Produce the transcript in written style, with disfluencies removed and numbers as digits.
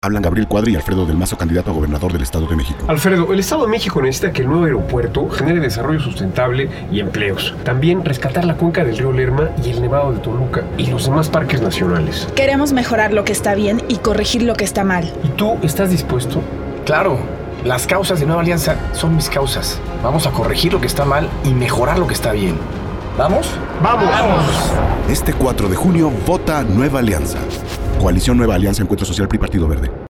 Hablan Gabriel Cuadri y Alfredo del Mazo, candidato a gobernador del Estado de México. Alfredo, el Estado de México necesita que el nuevo aeropuerto genere desarrollo sustentable y empleos. También rescatar la cuenca del río Lerma y el Nevado de Toluca y los demás parques nacionales. Queremos mejorar lo que está bien y corregir lo que está mal. ¿Y tú estás dispuesto? Claro, las causas de Nueva Alianza son mis causas. Vamos a corregir lo que está mal y mejorar lo que está bien. ¿Vamos? ¡Vamos! ¡Vamos! Este 4 de junio, vota Nueva Alianza. Coalición Nueva Alianza, Encuentro Social PRI, Partido Verde.